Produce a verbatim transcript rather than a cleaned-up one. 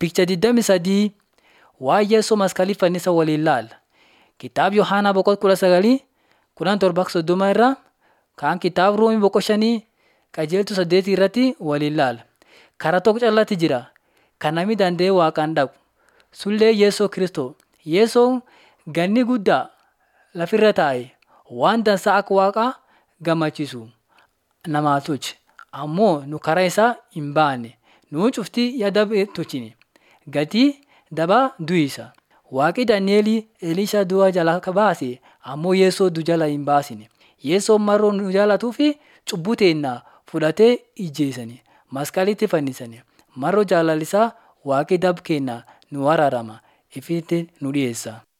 Picha digdamii sadii waa'ee Yesuus maskalii fannisa waliin ilaalla. Kitaaba Yohaanaa boqonnaa kudha sagalii kudhan torba soddoma irraa kaan kitaaba Roomii boqonnaa shanii qajeeltuu saddeetii irratti waliin ilaalla. Karaa tokko callaatti jira kan namni danda'ee waaqaan dhaqu. Sullee Yesuus Kiristoos. Yesuun ganni guddaa lafirra taa'e waan dansaa akka waaqaa gammachiisu namaa tolche. Ammoo nu karaa isaa hin baane. Nu cuftii yaada tolchine. Gatii dabaa du'isa. Waaqi Daani'elii Elishaa du'a jalaa baase ammoo Yesuus du'a jalaa hin baasine. Yesuun marroo nu jaalatuu fi cubbuu teennaa fudhatee ijjeesani. Maskalitti fannisani. Marroo jaalalisaa waaqi dab kennaa nu araarama. Ifitti nu dhiyeessa.